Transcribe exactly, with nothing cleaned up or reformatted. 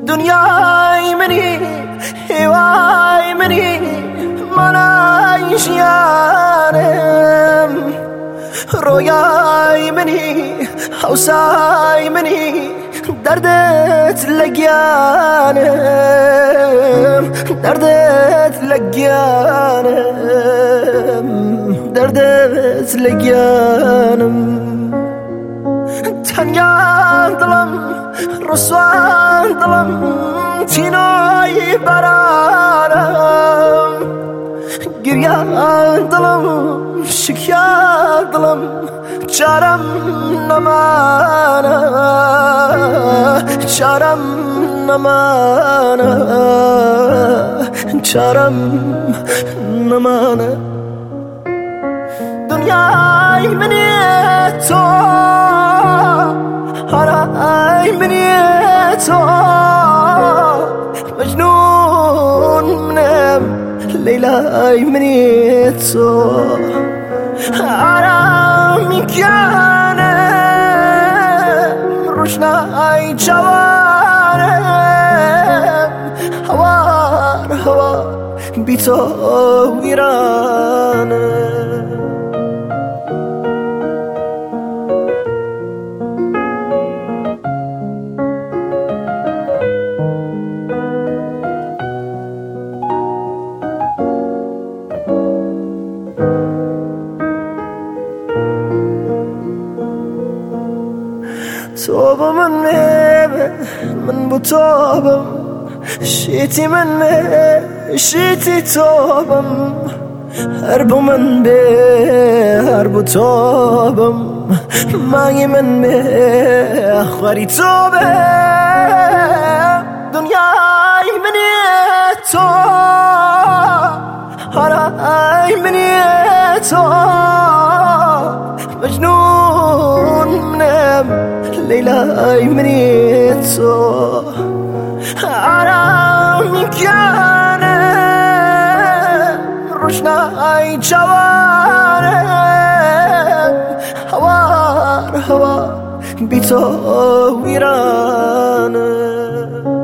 دنیای منی هوای منی من عیشیانم رویای منی حوسای منی دردت لگیانم دردت لگیانم دردت لگیانم تنیان دلم رسوان دلم تینای برانم گریان دلم شکیان دلم چارم نمانه چارم نمانه چارم نمانه دنیای منی تو هرای منی تو مجنون منم لیلای منی تو آرامی کنم روشنای جوانم هوار هوار بی تو ویرانم توبه من ميبه من بتوبم شيتي من مي شيتي توبم هرب من به هرب توبم ماغي من مي اخواري توبه دنياي مني تو هراي مني تو مجنون منم لیلای منی تو آرامی کنم روشنای جوانم هوار هوار بی تو ویرانم